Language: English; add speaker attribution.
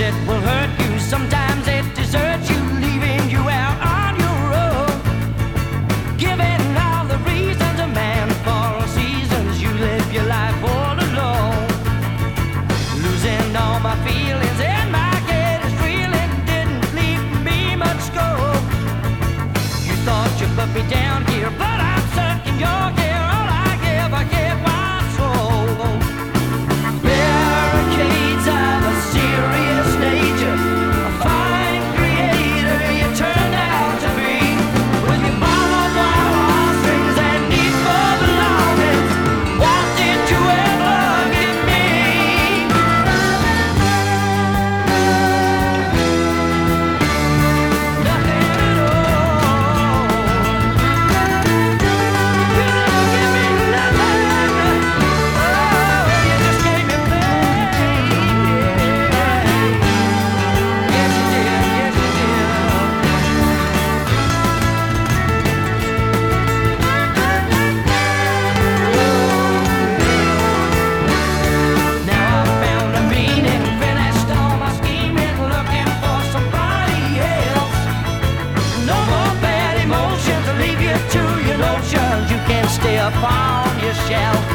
Speaker 1: it will hurt you, sometimes it deserts you, leaving you out on your own. Giving all the reasons a man for all seasons, you live your life all alone. Losing all my feelings and my head is reeling, didn't leave me much scope. You thought you put me down here, but I'm stuck in your hair. All I ever gave my soul. Barricades of a serious nature, a fine creator you turned out to be. With your barbed wire strings and need for belongings, what did you ever give me? Nothing at all. You didn't give me nothing. Oh, you just gave me pain. Yes, you did. Yes, you did. Now I found a meaning, finished all my scheming, looking for somebody else. No more bad emotions, leave you to your notions. You can stay up on your shelf.